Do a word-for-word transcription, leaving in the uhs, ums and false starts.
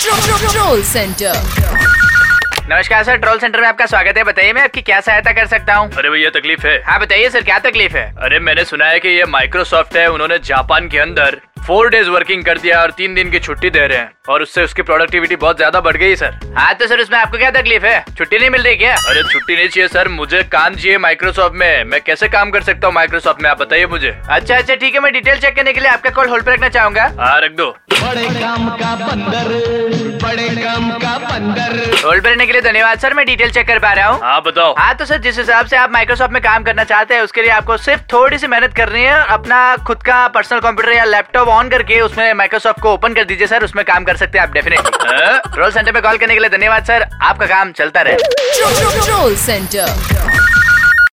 Troll centre. नमस्कार sir, troll centre में आपका स्वागत है। बताइए मैं आपकी क्या सहायता कर सकता हूँ। अरे भैया तकलीफ है। हाँ बताइए सर, क्या तकलीफ है। अरे मैंने सुना है कि ये माइक्रोसॉफ्ट है, उन्होंने जापान के अंदर फोर डेज वर्किंग कर दिया और तीन दिन की छुट्टी दे रहे हैं और उससे उसकी प्रोडक्टिविटी बहुत ज्यादा बढ़ गई सर। हाँ तो सर उसमें आपको क्या तकलीफ है, छुट्टी नहीं मिल रही क्या। अरे छुट्टी नहीं चाहिए सर, मुझे काम चाहिए माइक्रोसॉफ्ट में। मैं कैसे काम कर सकता हूँ माइक्रोसॉफ्ट में, आप बताइए मुझे। अच्छा अच्छा ठीक है, मैं डिटेल चेक करने के लिए आपका कॉल होल्ड पे रखना चाहूंगा। हाँ रख दो। बड़े काम का बंदर, बड़े काम का बंदर। होल्ड पे रहने के लिए धन्यवाद सर, मैं डिटेल चेक कर पा रहा हूँ। हाँ बताओ। हाँ तो सर जिस हिसाब से आप माइक्रोसॉफ्ट में काम करना चाहते हैं उसके लिए आपको सिर्फ थोड़ी सी मेहनत करनी है। अपना खुद का पर्सनल कंप्यूटर या लैपटॉप ऑन करके उसमें माइक्रोसॉफ्ट को ओपन कर दीजिए सर, उसमें काम कर सकते हैं आप डेफिनेटली। ट्रोल सेंटर पे कॉल करने के लिए धन्यवाद सर, आपका काम चलता रहे। Troll centre.